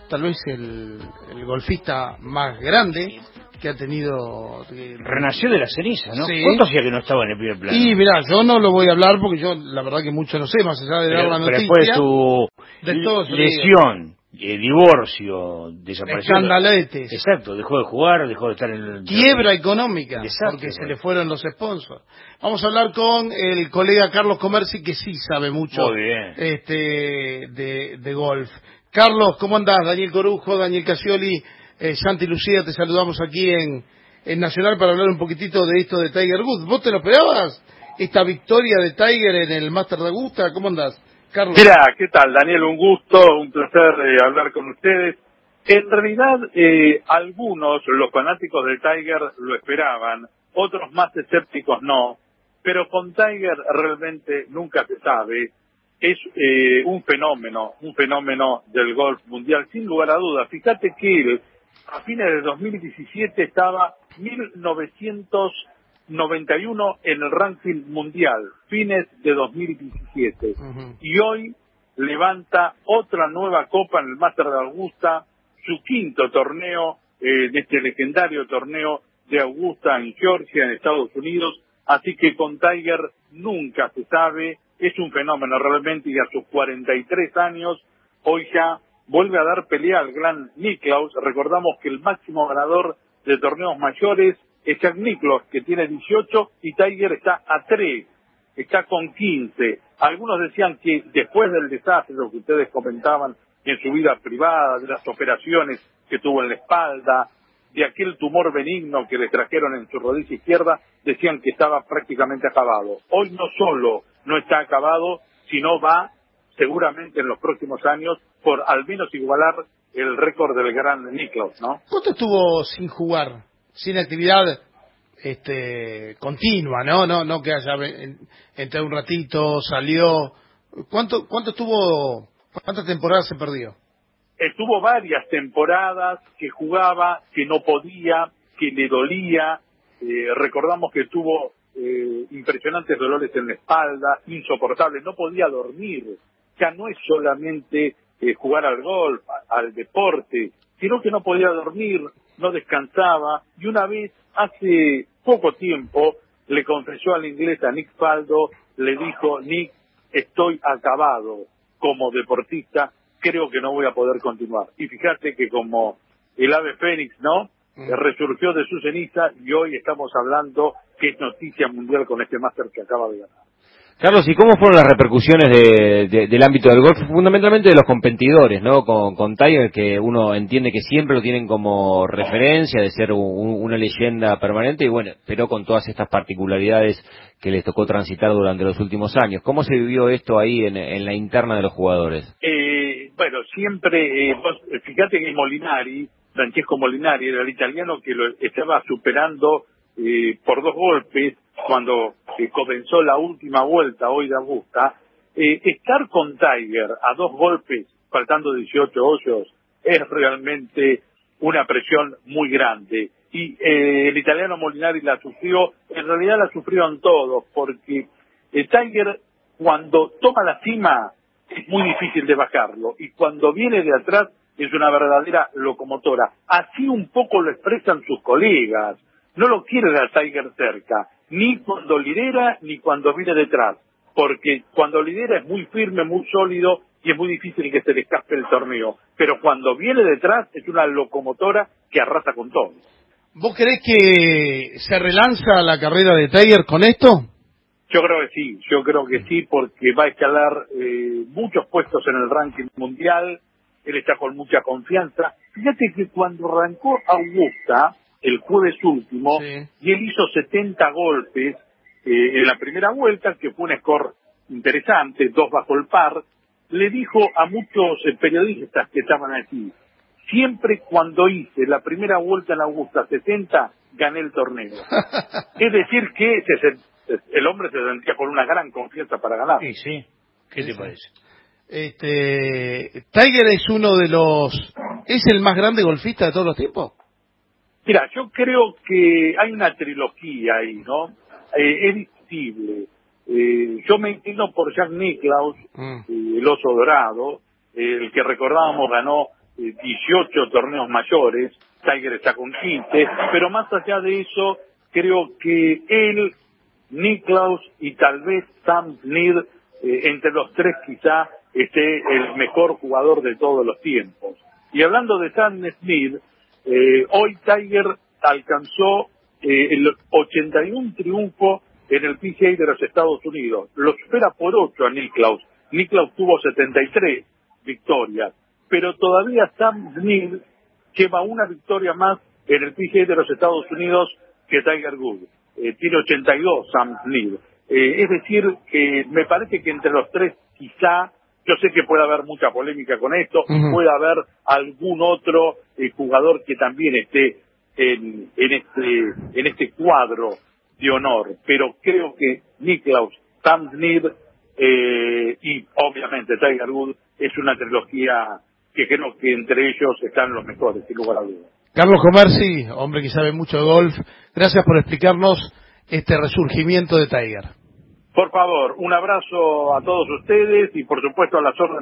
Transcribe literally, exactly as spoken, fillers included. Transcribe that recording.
tal vez el, el golfista más grande que ha tenido... Eh, Renació de la ceniza, ¿no? Sí. ¿Cuánto hacía que no estaba en el primer plano? Y mirá, yo no lo voy a hablar porque yo la verdad que mucho no sé, más allá de pero, dar la pero noticia. después de su de todo eso lesión, eh, divorcio, desaparición. Escandaletes. Exacto, dejó de jugar, dejó de estar en el... Quiebra económica, Exacto, porque se bueno. le fueron los sponsors. Vamos a hablar con el colega Carlos Comerci, que sí sabe mucho Muy bien. este de, de golf. Carlos, ¿cómo andás? Daniel Corujo, Daniel Casioli, eh, Santi Lucía, te saludamos aquí en, en Nacional para hablar un poquitito de esto de Tiger Woods. ¿Vos te lo esperabas? Esta victoria de Tiger en el Master de Augusta, ¿cómo andás, Carlos? Mira, ¿qué tal, Daniel? Un gusto, un placer eh, hablar con ustedes. En realidad, eh, algunos, los fanáticos de Tiger, lo esperaban, otros más escépticos no, pero con Tiger realmente nunca se sabe. Es eh, un fenómeno, un fenómeno del golf mundial, sin lugar a dudas. Fíjate que él, a fines de dos mil diecisiete, estaba mil novecientos noventa y uno en el ranking mundial, fines de dos mil diecisiete. Uh-huh. Y hoy levanta otra nueva copa en el Master de Augusta, su quinto torneo eh, de este legendario torneo de Augusta en Georgia, en Estados Unidos. Así que con Tiger nunca se sabe, es un fenómeno realmente, y a sus cuarenta y tres años, hoy ya vuelve a dar pelea al gran Nicklaus. Recordamos que el máximo ganador de torneos mayores es Jack Nicklaus, que tiene dieciocho, y Tiger está a tres, está con quince. Algunos decían que después del desastre, lo que ustedes comentaban en su vida privada, de las operaciones que tuvo en la espalda, de aquel tumor benigno que le trajeron en su rodilla izquierda, decían que estaba prácticamente acabado. Hoy no solo no está acabado, sino va seguramente en los próximos años por al menos igualar el récord del gran Nicklaus, ¿no? ¿Cuánto estuvo sin jugar, sin actividad este continua, no no no que haya entrado un ratito, salió? ¿Cuánto cuánto estuvo, cuántas temporadas se perdió? Estuvo varias temporadas que jugaba, que no podía, que le dolía. Eh, recordamos que tuvo eh, impresionantes dolores en la espalda, insoportables, no podía dormir. Ya no es solamente eh, jugar al golf, a, al deporte, sino que no podía dormir, no descansaba. Y una vez, hace poco tiempo, le confesó al inglés, a Nick Faldo, le dijo: Nick, estoy acabado como deportista, creo que no voy a poder continuar. Y fíjate que como el ave fénix, ¿no? Mm. Resurgió de su ceniza, y hoy estamos hablando que es noticia mundial con este máster que acaba de ganar. Carlos, ¿y cómo fueron las repercusiones de, de, del ámbito del golf, fundamentalmente de los competidores, ¿no? Con, con Tiger, que uno entiende que siempre lo tienen como referencia de ser un, una leyenda permanente, y bueno, pero con todas estas particularidades que les tocó transitar durante los últimos años. ¿Cómo se vivió esto ahí en, en la interna de los jugadores? Eh, bueno, siempre, eh, vos, fíjate que Molinari, Francesco Molinari, era el italiano que lo estaba superando eh, por dos golpes cuando eh, comenzó la última vuelta hoy de Augusta. Eh, estar con Tiger a dos golpes, faltando dieciocho hoyos, es realmente una presión muy grande. Y eh, el italiano Molinari la sufrió, en realidad la sufrieron todos, porque eh, Tiger, cuando toma la cima, es muy difícil de bajarlo, y cuando viene de atrás es una verdadera locomotora. Así un poco lo expresan sus colegas. No lo quieren a Tiger cerca, ni cuando lidera ni cuando viene detrás, porque cuando lidera es muy firme, muy sólido, y es muy difícil que se le escape el torneo, pero cuando viene detrás es una locomotora que arrasa con todo. ¿Vos creés que se relanza la carrera de Tiger con esto? Yo creo que sí, yo creo que sí, porque va a escalar eh, muchos puestos en el ranking mundial. Él está con mucha confianza. Fíjate que cuando arrancó Augusta, el jueves último, sí, y él hizo setenta golpes eh, en la primera vuelta, que fue un score interesante, dos bajo el par, le dijo a muchos eh, periodistas que estaban aquí: siempre cuando hice la primera vuelta en Augusta setenta, gané el torneo. Es decir, que se, el hombre se sentía con una gran confianza para ganar. Sí, sí. ¿Qué sí, te sí. parece? Este, Tiger es uno de los, ¿es el más grande golfista de todos los tiempos? Mira, yo creo que hay una trilogía ahí, ¿no? Eh, es discutible. Eh, yo me inclino por Jack Nicklaus, mm. eh, el oso dorado, eh, el que recordábamos ganó eh, dieciocho torneos mayores, Tiger está con quince, pero más allá de eso, creo que él, Nicklaus y tal vez Sam Snead, eh, entre los tres quizá esté el mejor jugador de todos los tiempos. Y hablando de Sam Snead, eh, hoy Tiger alcanzó eh, el ochenta y uno triunfo en el P G A de los Estados Unidos. Lo supera por ocho a Nicklaus. Nicklaus tuvo setenta y tres victorias, pero todavía Sam Snead lleva una victoria más en el P G A de los Estados Unidos que Tiger Woods. Eh, tiene ochenta y dos Sam Snead. Eh, es decir, que me parece que entre los tres quizá, yo sé que puede haber mucha polémica con esto, uh-huh. puede haber algún otro eh, jugador que también esté en, en este en este cuadro de honor, pero creo que Nicklaus, Sam Snead eh, y obviamente Tiger Woods es una trilogía que creo que entre ellos están los mejores, sin lugar a dudas. Carlos Comerci, hombre que sabe mucho de golf, gracias por explicarnos este resurgimiento de Tiger. Por favor, un abrazo a todos ustedes y por supuesto a las órdenes.